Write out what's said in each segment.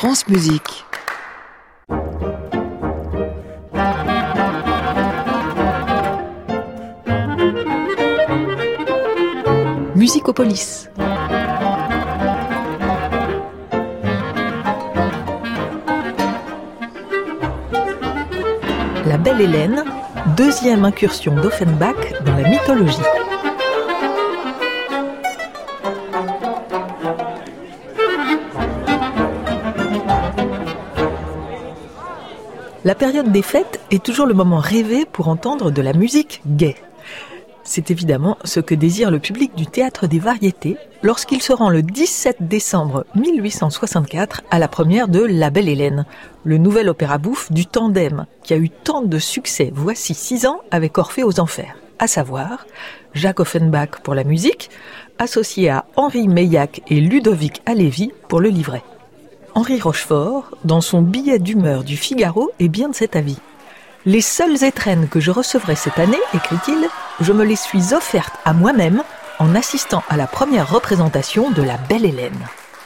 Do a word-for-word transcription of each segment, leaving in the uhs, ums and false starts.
France Musique. Musicopolis. La Belle Hélène, deuxième incursion d'Offenbach dans la mythologie. La période des fêtes est toujours le moment rêvé pour entendre de la musique gaie. C'est évidemment ce que désire le public du Théâtre des Variétés lorsqu'il se rend le dix-sept décembre mille huit cent soixante-quatre à la première de La Belle Hélène, le nouvel opéra bouffe du tandem qui a eu tant de succès voici six ans avec Orphée aux Enfers, à savoir Jacques Offenbach pour la musique, associé à Henri Meillac et Ludovic Halévy pour le livret. Henri Rochefort, dans son billet d'humeur du Figaro, est bien de cet avis. « Les seules étrennes que je recevrai cette année, écrit-il, je me les suis offertes à moi-même en assistant à la première représentation de La Belle Hélène. »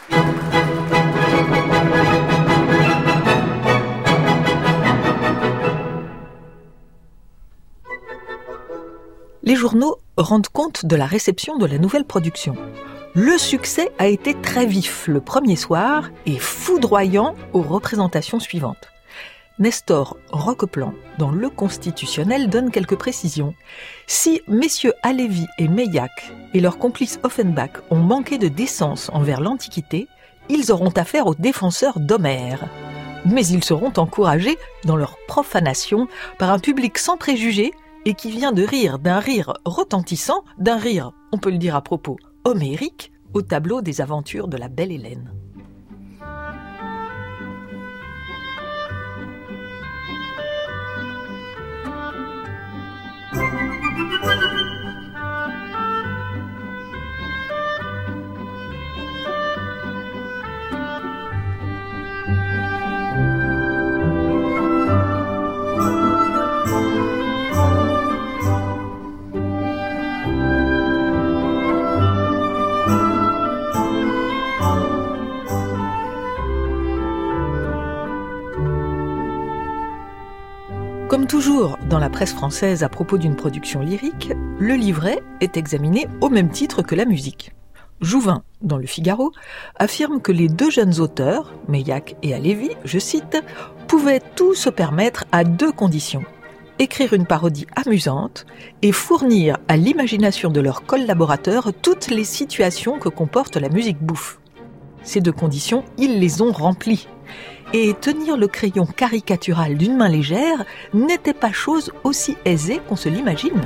Les journaux rendent compte de la réception de la nouvelle production. Le succès a été très vif le premier soir et foudroyant aux représentations suivantes. Nestor Roqueplan, dans Le Constitutionnel, donne quelques précisions. Si messieurs Halévy et Meillac et leurs complices Offenbach ont manqué de décence envers l'Antiquité, ils auront affaire aux défenseurs d'Homère. Mais ils seront encouragés dans leur profanation par un public sans préjugés et qui vient de rire d'un rire retentissant, d'un rire, on peut le dire à propos, homérique, au tableau des aventures de la Belle Hélène. Comme toujours dans la presse française à propos d'une production lyrique, le livret est examiné au même titre que la musique. Jouvin, dans le Figaro, affirme que les deux jeunes auteurs, Meillac et Halévy, je cite, pouvaient tout se permettre à deux conditions. Écrire une parodie amusante et fournir à l'imagination de leurs collaborateurs toutes les situations que comporte la musique bouffe. Ces deux conditions, ils les ont remplies. Et tenir le crayon caricatural d'une main légère n'était pas chose aussi aisée qu'on se l'imagine.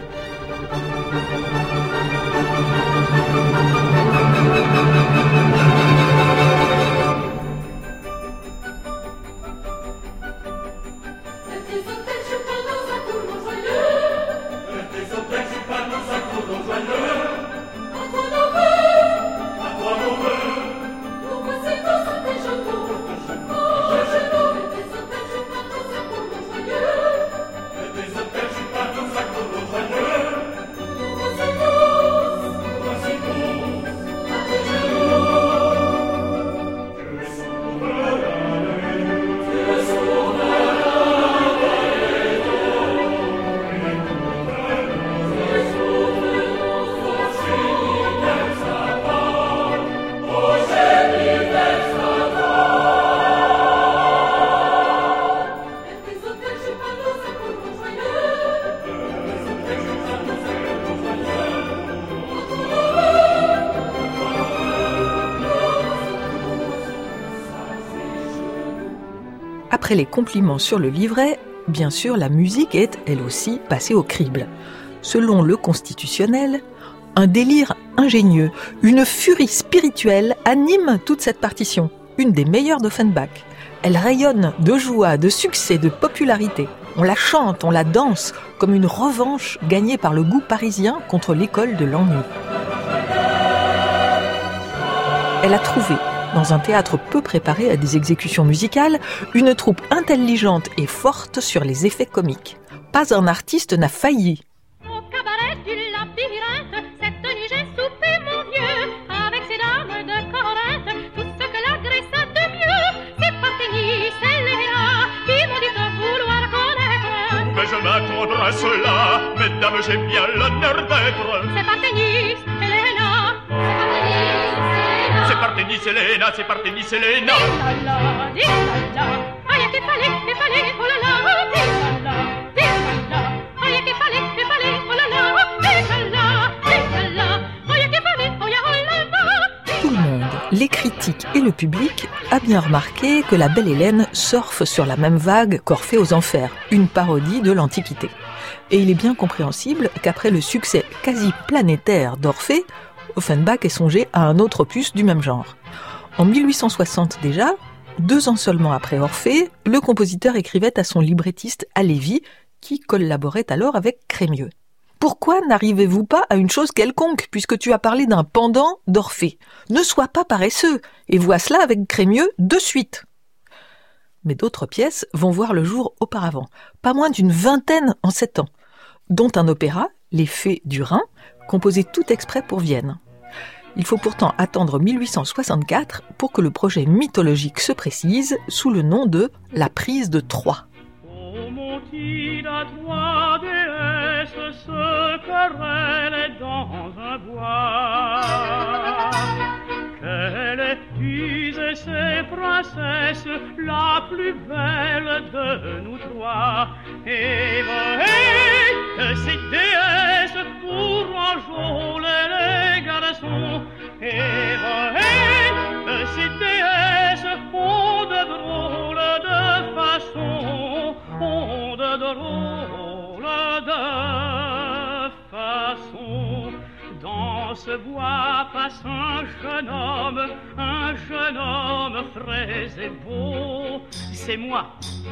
Après les compliments sur le livret, bien sûr, la musique est, elle aussi, passée au crible. Selon Le Constitutionnel, un délire ingénieux, une furie spirituelle anime toute cette partition, une des meilleures d'Offenbach. Elle rayonne de joie, de succès, de popularité. On la chante, on la danse, comme une revanche gagnée par le goût parisien contre l'école de l'ennui. Elle a trouvé, dans un théâtre peu préparé à des exécutions musicales, une troupe intelligente et forte sur les effets comiques. Pas un artiste n'a failli. Au cabaret du labyrinthe, cette nuit j'ai soupé mon vieux, avec ses dames de Corinthe, tout ce que la Grèce a de mieux, c'est pas mesdames, j'ai bien l'honneur d'être. C'est par tennis, Elena. C'est par tennis, Elena. C'est par tennis, Elena. Dis-la-la, dis-la-la. Aïe, qu'il fallait, qu'il fallait, oh là là. Dis-la-la, dis-la-la. Aïe, qu'il fallait, qu'il fallait, oh là là. Dis-la-la, dis-la-la. Aïe, qu'il fallait, oh ya, oh là là. Tout le monde, les critiques et le public, a bien remarqué que la belle Hélène surfe sur la même vague qu'Orphée aux Enfers, une parodie de l'Antiquité. Et il est bien compréhensible qu'après le succès quasi planétaire d'Orphée, Offenbach ait songé à un autre opus du même genre. En mille huit cent soixante déjà, deux ans seulement après Orphée, le compositeur écrivait à son librettiste Halévy, qui collaborait alors avec Crémieux. Pourquoi n'arrivez-vous pas à une chose quelconque, puisque tu as parlé d'un pendant d'Orphée ? Ne sois pas paresseux, et vois cela avec Crémieux de suite. Mais d'autres pièces vont voir le jour auparavant, pas moins d'une vingtaine en sept ans, dont un opéra, Les Fées du Rhin, composé tout exprès pour Vienne. Il faut pourtant attendre mille huit cent soixante-quatre pour que le projet mythologique se précise sous le nom de La Prise de Troie. Oh, montit à Troie, déesse, se querelle dans un bois. Qu'elle est usée, ces princesses, la plus belle de nous trois. Et que ces déesses pour enjôler les garçons. Et que ces déesses ont de drôles de façons, ont de drôles de façons. Dans ce bois passe un jeune homme, un jeune homme frais et beau. C'est moi.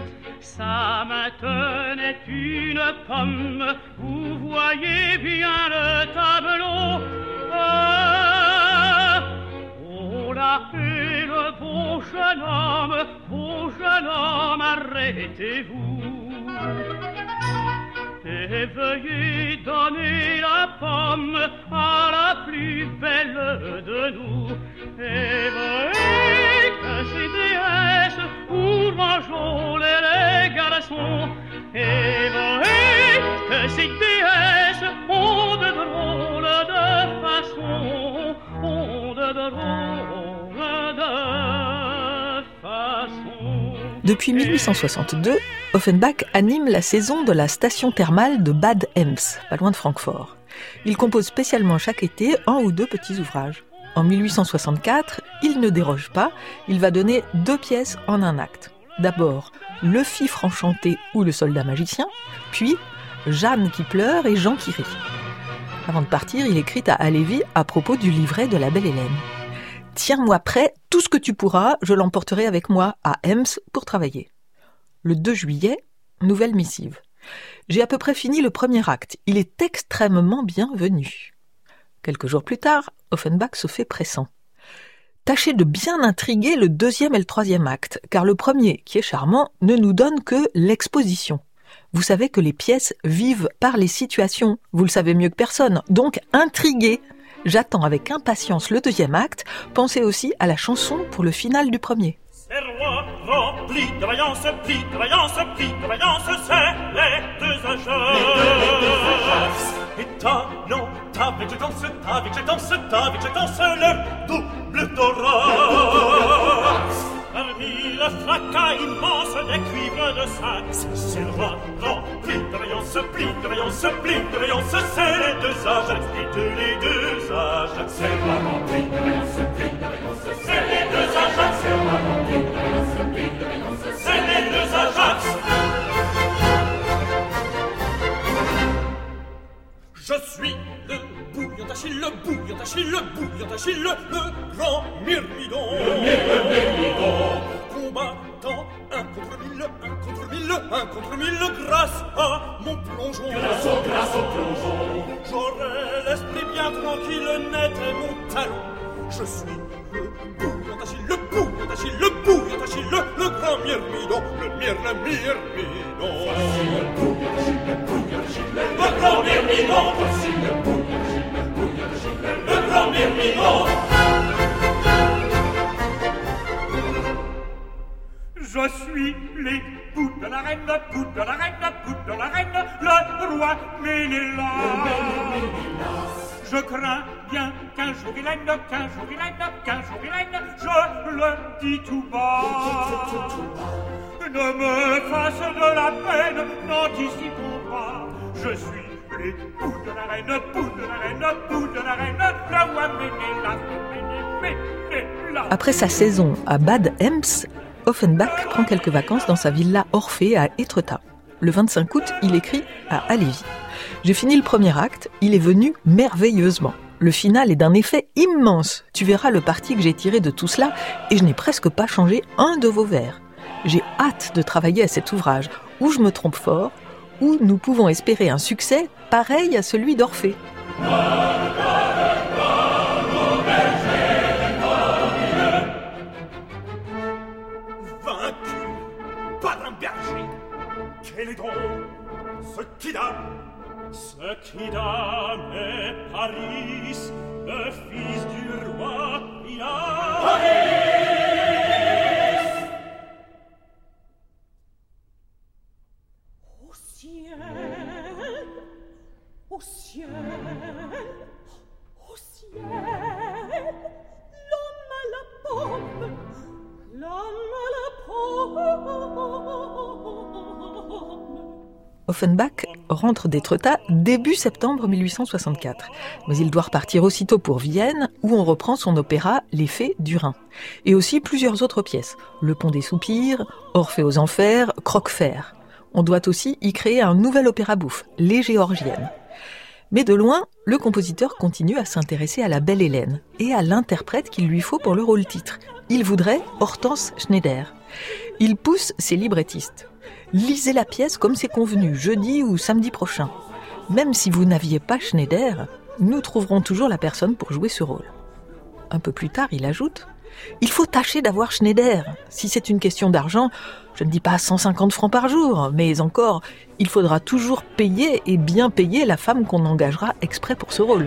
Sa main tenait une pomme, vous voyez bien le tableau. Ah, oh là est le beau jeune homme, beau jeune homme, arrêtez-vous. Et veuillez donner la pomme à la plus belle de nous. Et veuillez que ces déesses pour enjôler les garçons. Et veuillez que ces déesses ont de drôles de façons, ont de drôles de façons. Depuis mille huit cent soixante-deux, Offenbach anime la saison de la station thermale de Bad Ems, pas loin de Francfort. Il compose spécialement chaque été un ou deux petits ouvrages. En mille huit cent soixante-quatre, il ne déroge pas, il va donner deux pièces en un acte. D'abord, Le Fifre enchanté ou Le soldat magicien, puis Jeanne qui pleure et Jean qui rit. Avant de partir, il écrit à Halévy à propos du livret de la belle Hélène. « Tiens-moi prêt, tout ce que tu pourras, je l'emporterai avec moi à Ems pour travailler. » Le deux juillet, nouvelle missive. « J'ai à peu près fini le premier acte, il est extrêmement bienvenu. » Quelques jours plus tard, Offenbach se fait pressant. « Tâchez de bien intriguer le deuxième et le troisième acte, car le premier, qui est charmant, ne nous donne que l'exposition. Vous savez que les pièces vivent par les situations, vous le savez mieux que personne, donc intriguez. J'attends avec impatience le deuxième acte, pensez aussi à la chanson pour le final du premier. » Ces rois remplis de vaillance, plis de vaillance, plis de vaillance, c'est les deux Ajax. Et talent, avec je danse, avec je danse, avec je danse, le double thorax. Parmi le fracas immense des cuivres de Saxe, ces rois remplis de vaillance, plis de vaillance, plis de vaillance, c'est les deux Ajax, et tous les deux Ajax. Ces rois remplis de vaillance, plis de vaillance, c'est les deux Ajax. Ces rois remplis de vaillance, plis de vaillance, c'est les deux Ajax. Je suis le bouillon d'Achille, le bouillon d'Achille, le bouillon d'Achille, le grand Myrmidon. Le Myrmidon. Combattant un contre mille, un contre mille, un contre mille, grâce à mon plongeon. Grâce au, grâce au plongeon. J'aurai l'esprit bien tranquille, net et mon talon. Je suis le bouillon d'Achille, le bouillon d'Achille, le bouillon d'Achille, le, le grand Myrmidon, le Myr, le Myrmidon. Voici le bouillon d'Achille, le bouillon d'Achille, le grand Myrmidon. Voici le bouillon d'Achille, le bouillon d'Achille, le grand Myrmidon. Je suis l'époux de la reine, l'époux de la reine, l'époux de la reine, le roi Ménélas. Je crains bien qu'un jour il aime, qu'un jour il aime, qu'un jour il aime, je le dis tout bas. Ne me fasse de la peine, n'anticipons pas. Je suis l'époux de la reine, l'époux de la reine, l'époux de la reine, le roi Ménélas, Ménélas. Après sa saison à Bad Ems, Offenbach prend quelques vacances dans sa villa Orphée à Étretat. Le vingt-cinq août, il écrit à Halévy. J'ai fini le premier acte, il est venu merveilleusement. Le final est d'un effet immense. Tu verras le parti que j'ai tiré de tout cela et je n'ai presque pas changé un de vos vers. J'ai hâte de travailler à cet ouvrage, où je me trompe fort, où nous pouvons espérer un succès pareil à celui d'Orphée. Vaincu par un berger, quel est donc ce Quidam? Ce Quidam est Paris, le fils du roi Priam. Paris! Au ciel, au ciel, au ciel, l'homme à la pompe, l'homme à la pompe. Offenbach rentre d'Étretat début septembre mille huit cent soixante-quatre. Mais il doit repartir aussitôt pour Vienne, où on reprend son opéra Les Fées du Rhin. Et aussi plusieurs autres pièces. Le Pont des Soupirs, Orphée aux Enfers, Croquefer. On doit aussi y créer un nouvel opéra bouffe, Les Géorgiennes. Mais de loin, le compositeur continue à s'intéresser à la belle Hélène et à l'interprète qu'il lui faut pour le rôle-titre. Il voudrait Hortense Schneider. Il pousse ses librettistes. Lisez la pièce comme c'est convenu, jeudi ou samedi prochain. Même si vous n'aviez pas Schneider, nous trouverons toujours la personne pour jouer ce rôle. Un peu plus tard, il ajoute « Il faut tâcher d'avoir Schneider. Si c'est une question d'argent, je ne dis pas cent cinquante francs par jour, mais encore, il faudra toujours payer et bien payer la femme qu'on engagera exprès pour ce rôle. »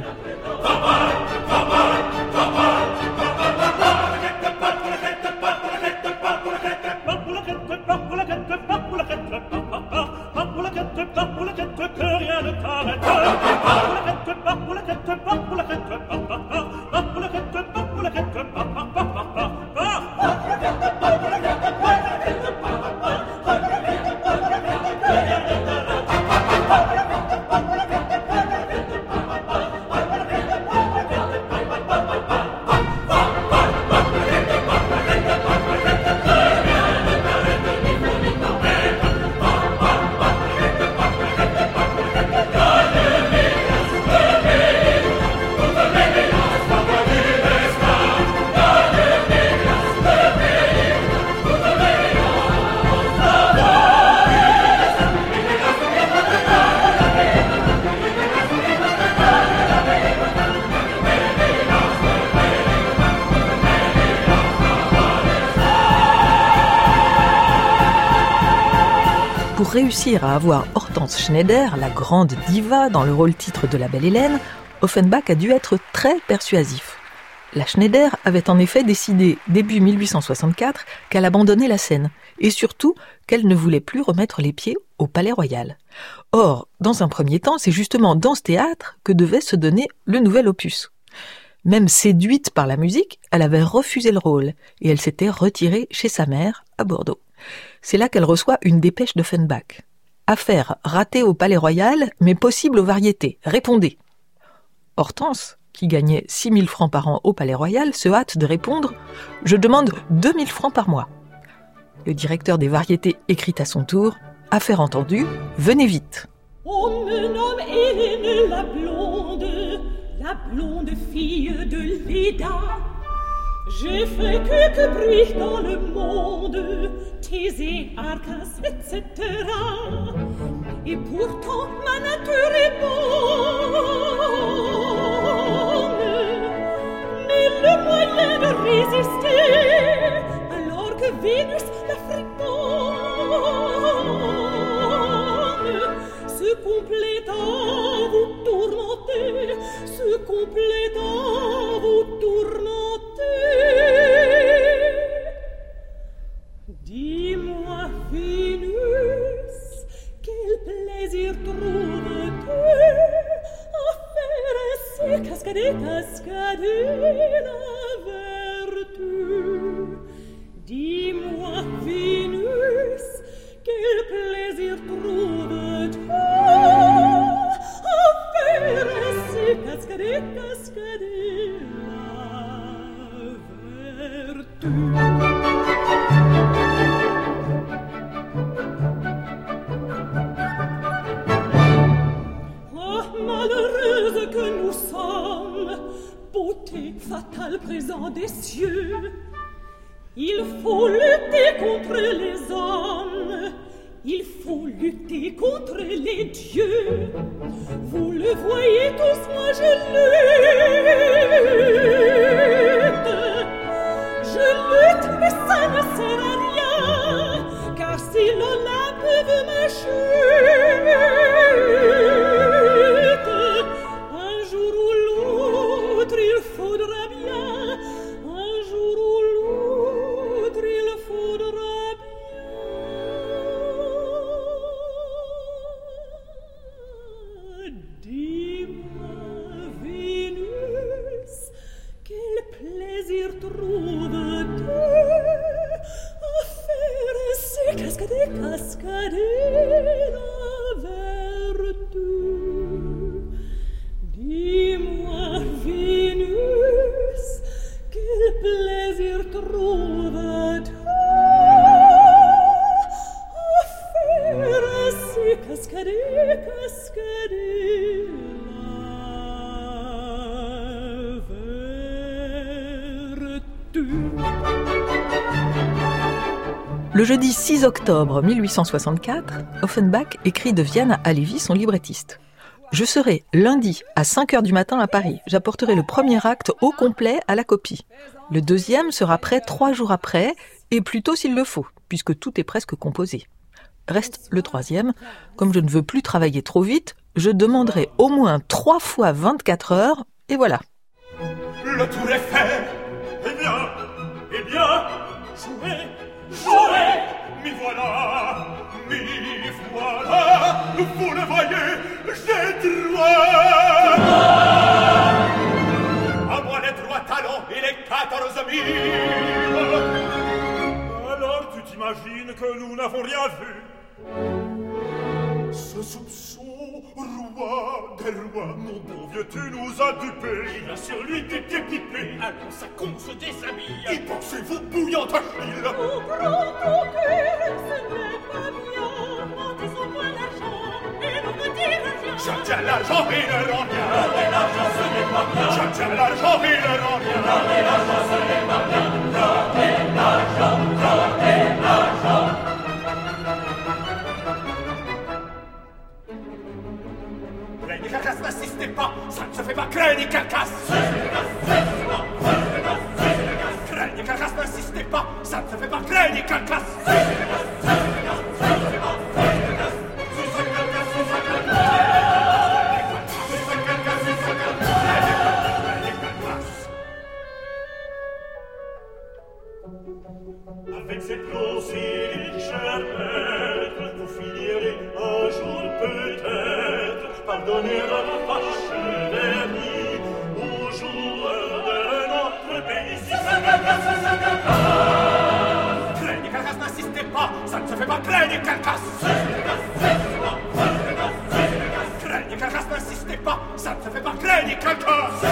Pour réussir à avoir Hortense Schneider, la grande diva, dans le rôle-titre de la belle Hélène, Offenbach a dû être très persuasif. La Schneider avait en effet décidé, début mille huit cent soixante-quatre, qu'elle abandonnait la scène, et surtout qu'elle ne voulait plus remettre les pieds au Palais Royal. Or, dans un premier temps, c'est justement dans ce théâtre que devait se donner le nouvel opus. Même séduite par la musique, elle avait refusé le rôle, et elle s'était retirée chez sa mère, à Bordeaux. C'est là qu'elle reçoit une dépêche d'Offenbach. Affaire ratée au Palais Royal, mais possible aux variétés. Répondez. Hortense, qui gagnait six mille francs par an au Palais Royal, se hâte de répondre « Je demande deux mille francs par mois ». Le directeur des variétés écrit à son tour « Affaire entendue, venez vite ». On me nomme Hélène la blonde, la blonde fille de Léda. J'ai fait quelques bruits dans le monde, Thésée, Arcas, et cetera. Et pourtant ma nature est bonne, mais le moyen de résister, alors que Vénus la friponne, se complétant vous tourmentez, se complétant vous tourmentez. Dis des cieux. Il faut lutter contre les hommes, il faut lutter contre les dieux. Vous le voyez tous, moi je lutte. Je lutte, mais ça ne sert à rien, car si l'Olympe veut ma chute, un jour ou l'autre il faudra bien, un jour ou l'autre il faudra bien. Dis-moi, Vénus, quel plaisir trouves-tu à faire ces cascades, cascader la vertu? Dis-moi, Vénus, quel plaisir trouves-tu à faire ces cascades, cascader la vertu? Le jeudi six octobre mille huit cent soixante-quatre, Offenbach écrit de Vienne à Lévy, son librettiste. Je serai lundi à cinq heures du matin à Paris. J'apporterai le premier acte au complet à la copie. Le deuxième sera prêt trois jours après, et plus tôt s'il le faut, puisque tout est presque composé. Reste le troisième. Comme je ne veux plus travailler trop vite, je demanderai au moins trois fois vingt-quatre heures, et voilà. Le tour est fait. Eh bien, eh bien, jouez, jouez. M'y voilà, m'y voilà. Vous le voyez, j'ai droit. À moi les trois talents et les quatorze mille. Alors tu t'imagines que nous n'avons rien vu? Ce soupçon, roi des rois, mon bon vieux, tu nous as dupés. Il a sur lui des dépipés. Allons, ça qu'on se déshabille. Y pensez-vous, bouillante Achille? Au grand au cœur, ce n'est pas bien. Montez son point d'argent, et l'on me dira rien. Je tiens l'argent et le rend bien. Donnez l'argent, ce n'est pas bien. Je tiens l'argent et le rend bien. Donnez l'argent, ce n'est pas bien. Donnez l'argent, donnez l'argent. Craignez Carcasse, n'assistez pas, ça ne se fait pas. Craignez Carcasse. Craignez Carcasse, n'assistez pas, ça ne se fait pas. Craignez Carcasse. Avec cette grosse charrette, vous finirez un jour peut-être par donner à la vacherie aux joueurs de notre pays. Craignez Carcasse, n'insistez pas, ça ne se fait pas. Craignez Carcasse. Craignez Carcasse, n'insistez pas, ça ne se fait pas. Craignez Carcasse.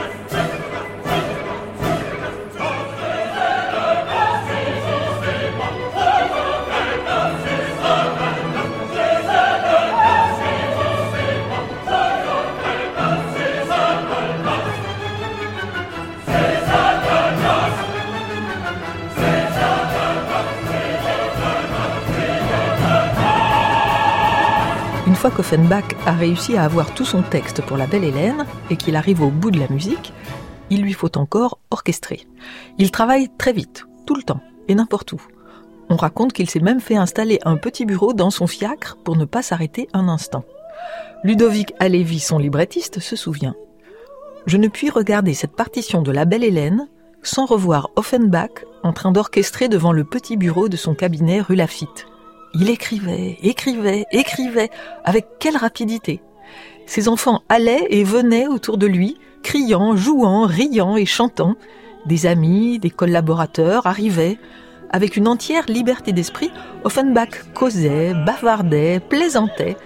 Une fois qu'Offenbach a réussi à avoir tout son texte pour La Belle Hélène et qu'il arrive au bout de la musique, il lui faut encore orchestrer. Il travaille très vite, tout le temps, et n'importe où. On raconte qu'il s'est même fait installer un petit bureau dans son fiacre pour ne pas s'arrêter un instant. Ludovic Halévy, son librettiste, se souvient. « Je ne puis regarder cette partition de La Belle Hélène sans revoir Offenbach en train d'orchestrer devant le petit bureau de son cabinet rue Laffitte. Il écrivait, écrivait, écrivait, avec quelle rapidité. Ses enfants allaient et venaient autour de lui, criant, jouant, riant et chantant. Des amis, des collaborateurs arrivaient. Avec une entière liberté d'esprit, Offenbach causait, bavardait, plaisantait.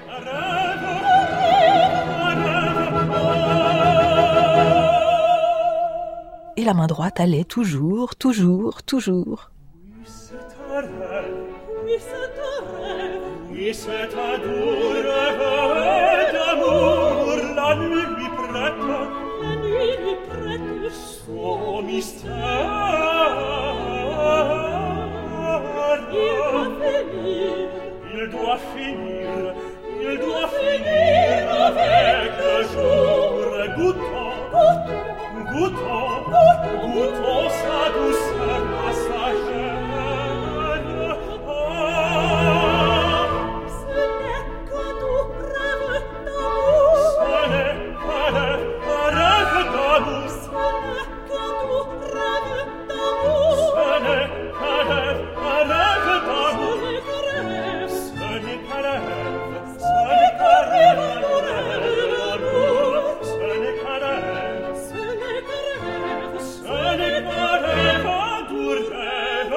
Et la main droite allait toujours, toujours, toujours. Oui, c'est un rêve, oui, c'est un rêve, oui, c'est un doux rêve d'amour. La nuit lui prête, La nuit lui prête Son mystère. Il doit finir, il doit finir avec le jour. Goûtons, goûtons, goûtons sa douceur passagère. Ah, Ce n'est qu'un doux rêve d'amour. ce n'est qu'un rêve, un rêve d'amour. Ce n'est qu'un doux rêve d'amour. Ce n'est qu'un rêve, un rêve d'amour. Ce n'est qu'un rêve. Ce n'est qu'un rêve, ce n'est qu'un rêve, un rêve d'amour. Ce n'est qu'un rêve, Ce n'est qu'un rêve. ce n'est qu'un rêve, un doux rêve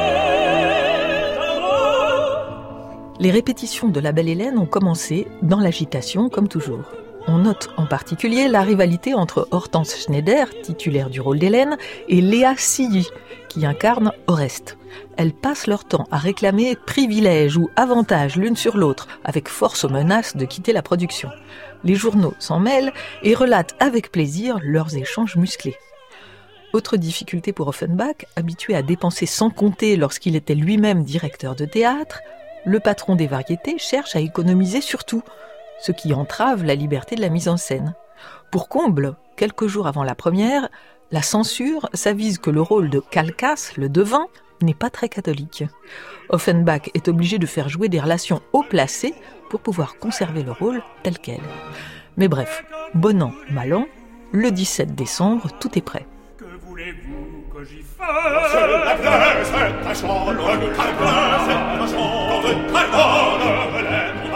d'amour. Les répétitions de La Belle Hélène ont commencé dans l'agitation, comme toujours. On note en particulier la rivalité entre Hortense Schneider, titulaire du rôle d'Hélène, et Léa Silly, qui incarne Oreste. Elles passent leur temps à réclamer privilèges ou avantages l'une sur l'autre, avec force aux menaces de quitter la production. Les journaux s'en mêlent et relatent avec plaisir leurs échanges musclés. Autre difficulté pour Offenbach, habitué à dépenser sans compter lorsqu'il était lui-même directeur de théâtre, le patron des variétés cherche à économiser sur tout, ce qui entrave la liberté de la mise en scène. Pour comble, quelques jours avant la première, la censure s'avise que le rôle de Calcas, le devin, n'est pas très catholique. Offenbach est obligé de faire jouer des relations haut placées pour pouvoir conserver le rôle tel quel. Mais bref, bon an, mal an, le dix-sept décembre, tout est prêt. Que voulez-vous que j'y fasse? La place est un champ, le place est un champ, de carbone, les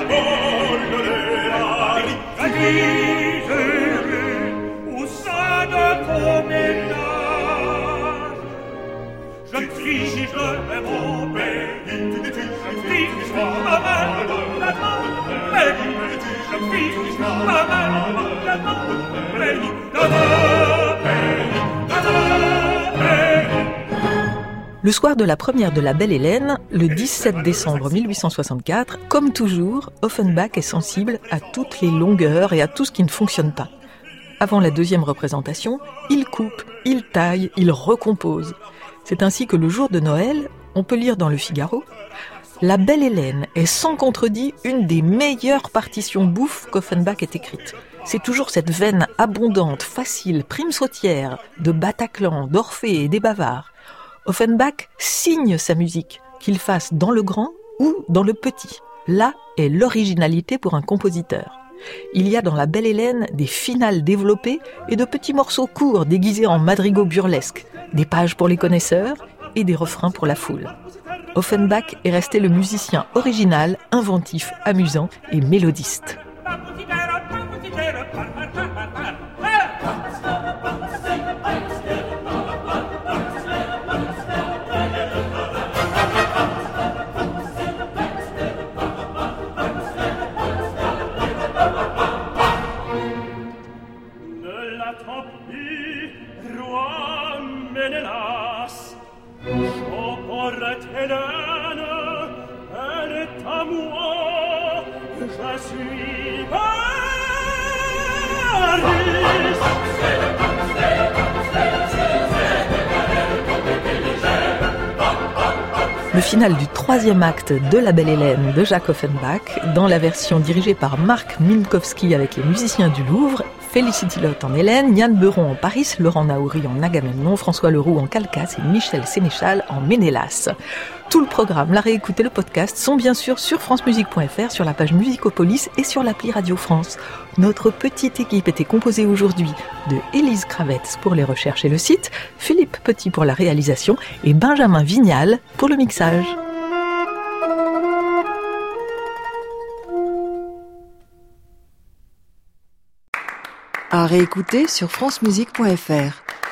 au sein de ton ménage. Jeune fille, je vais mon pays. Jeune fille, je ma mère, la main, pays. Jeune fille, ma mère, la main, pays. De mon pays, de mon pays. Le soir de la première de La Belle Hélène, le dix-sept décembre mille huit cent soixante-quatre, comme toujours, Offenbach est sensible à toutes les longueurs et à tout ce qui ne fonctionne pas. Avant la deuxième représentation, il coupe, il taille, il recompose. C'est ainsi que le jour de Noël, on peut lire dans Le Figaro « La Belle Hélène est sans contredit une des meilleures partitions bouffes qu'Offenbach ait écrites. C'est toujours cette veine abondante, facile, prime sautière, de Bataclan, d'Orphée et des Bavards. Offenbach signe sa musique, qu'il fasse dans le grand ou dans le petit. Là est l'originalité pour un compositeur. Il y a dans La Belle Hélène des finales développées et de petits morceaux courts déguisés en madrigaux burlesques, des pages pour les connaisseurs et des refrains pour la foule. Offenbach est resté le musicien original, inventif, amusant et mélodiste. Hélène, elle est à moi, je suis Le final du troisième acte de La Belle Hélène de Jacques Offenbach, dans la version dirigée par Marc Minkowski avec les musiciens du Louvre, Félicity Lotte en Hélène, Yann Beuron en Paris, Laurent Naouri en Agamemnon, François Leroux en Calcas et Michel Sénéchal en Ménélas. Tout le programme, la réécoute et le podcast sont bien sûr sur francemusique point f r, sur la page Musicopolis et sur l'appli Radio France. Notre petite équipe était composée aujourd'hui de Élise Kravetz pour les recherches et le site, Philippe Petit pour la réalisation et Benjamin Vignal pour le mixage. À réécouter sur francemusique point f r.